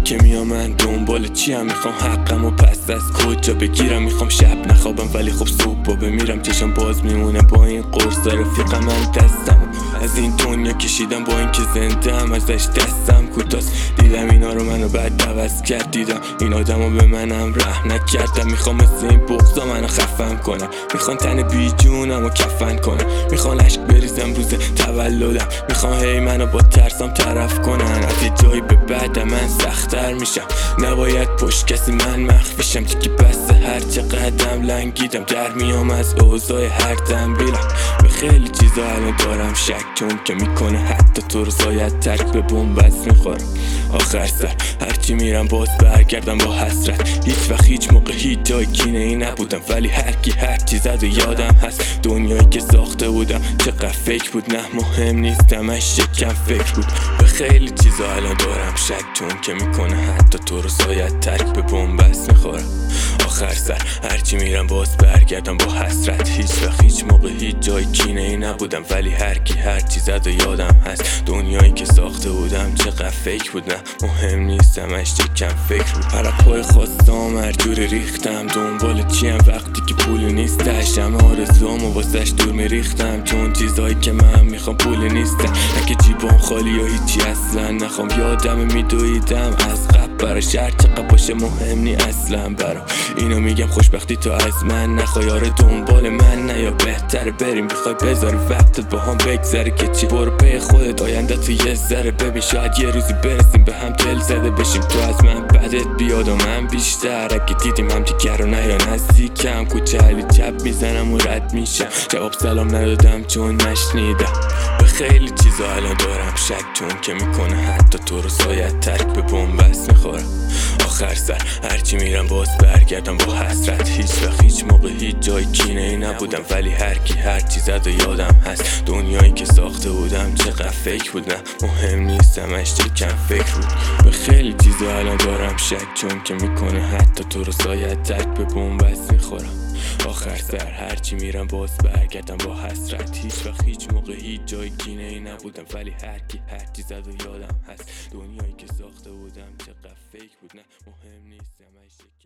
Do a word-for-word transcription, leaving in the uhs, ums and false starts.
که میام من دنبال چیم، میخوام حقم و پس از کجا بگیرم. میخوام شب نخوابم ولی خب صبح با بمیرم. چشم باز میمونه با این قرص رفیقم، من دستم از این دنیا کشیدم با اینکه زنده ام ازش دستم کوتاست. دیدم اینا رو منو بعد عوض کرد، دیدم این آدمو به منم رحم نکردم. میخوام مثل این بغضا منو خفن کنم، میخوان تن بی جونم و کفن کنم، میخوان عشق بریزم روز تولدم، میخوان هی منو با ترسام طرف کنن. از یه جایی به بعد من سخت‌تر میشم، نباید پشت کسی من مخفیشم. دیگه بس هر چه قدم لنگیدم، در میام از اوضاع هر دنبیلم. به خیلی چیزا الان دارم شک، چون که میکنه حتی تو رو زاید ترک به بنبست میخورم. آخر سر هرچی میرم باز برگردم با حسرت. هیچ وقت هیچ موقع هیچ جای کینه ای نبودم، ولی هر کی هر چی زد و یادم هست. دنیایی که ساخته بودم چقدر فکر بود، نه مهم نیست همش یکم فکر بود. به خیلی چیزا الان دارم شک، چون که میکنه حتی تو رو زاید ترک به بنبست میخورم. آخر سر هرچی میرم باز برگردم با حسرت. هیچ وقت هیچ موقع هیچ جای کینه ای نبودم، ولی هر کی هر چی زد و یادم هست. دنیایی که ساخته بودم چقدر فکر بود، نه مهم نیست همش یکم فکر بود. عرقای خواستم هر جوری ریختم، دنبال چیم وقتی که پولی نیستش. همه آرزوامو واسش دور میریختم، چون چیزایی که من میخوام پولی نیستن. اگه جیبام خالی یا هیچی اصلا نخوام، یادم میدویدم از قبل برای شهر چقدر باشه مهم نی اصلا برام. اینو میگم خوشبختی تو از من نخوای، آره دنبال من نه، یا بهتره بریم بخوای بذاری وقتت با هم بگذره که چی. برو به خودت آینده تو یه ذره ببین، شاید یه روزی برسیم به هم دل زده بشیم. تو از من بدت بیاد و من بیشتر، اگه دیدیم هم دیگر رو نه یا نزدیکم. کوچه علی چپ میزنم و رد میشم، جواب سلام ندادم چون نشنیدم. به خیلی چیزا الان دارم شک، چون که میکنه حتی تو رو زاید ترک به بنبست میخورم. آخر سر هرچی میرم باز برگردم با حسرت. هیچ وقت هیچ موقع هیچ جای کینه ای نبودم، ولی هر کی هر چی زد و یادم هست. دنیایی که ساخته بودم چقدر فکر بود، نه مهم نیست همش یکم فکر بود. به خیلی چیزا الان دارم شک، چون که میکنه حتی تو رو زاید ترک به بنبست میخورم. آخر سر هرچی میرم باز برگردم با حسرت. هیچ وقت هیچ موقع هیچ جای کینه ای نبودم، ولی هر کی هر چی زد و یادم هست. دنیایی که ساخته بودم چقدر فکر بود، نه مهم نیست همش